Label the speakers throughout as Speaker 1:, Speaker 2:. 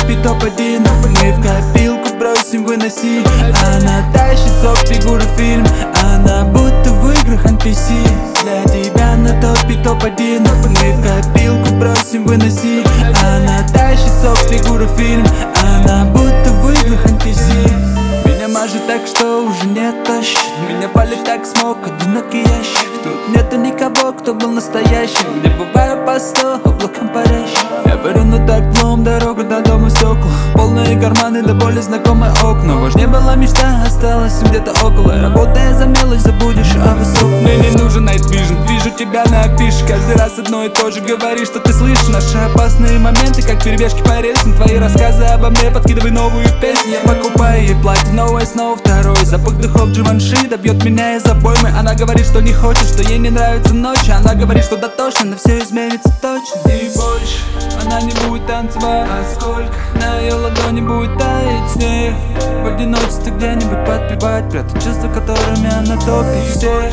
Speaker 1: топе топ-1. Мы в копилку бросим, выноси. Она тащит сок, фигура фильм. Она будто в играх NPC. Для тебя на топе топ-1. Мы в копилку бросим, выноси. Она тащит сок, фигура фильм. Она будто в играх NPC. Меня мажет так, что уже не тащит. Меня палит так смог, одинокий ящик. Тут нету никого, кто был настоящим. Где бываю по 100 облаком парящим. Я беру на таклом дорогу до дома в стеклах. Полные карманы, до боли знакомые окна. Важнее была мечта, осталась где-то около. Работая за мелочь, забудешь о высоком. Мне не нужен Night Vision, вижу тебя на афише. Каждый раз одно и то же, говоришь, что ты слышишь. Наши опасные моменты, как перебежки по рельсам. Твои рассказы обо мне, подкидывай новую песню. Я покупаю ей платье, новое, снова второй. Запах духов Givenchy добьет меня из обоймы. Она говорит, что не хочет, что ей не нравится ночь. Она говорит, что дотошно, но все изменится точно. И больше она не будет танцевать. А сколько на ее ладони будет таять снег. В одиночестве где-нибудь подпевать. Прятать чувства, которыми она топит всех.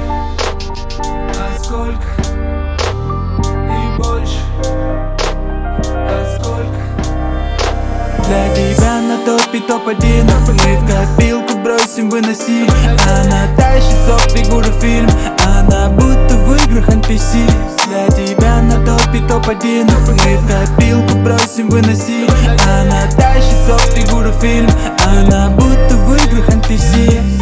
Speaker 1: А сколько? И больше. А сколько? Для тебя на топе топ-1. Мы в копилку бросим, выноси. Она тащит сок, фигура фильм. Она будто в играх NPC. Для тебя на топе топ-1. Мы в копилку бросим, выноси. Она тащит сок, фигура фильм. Она будто в играх NPC.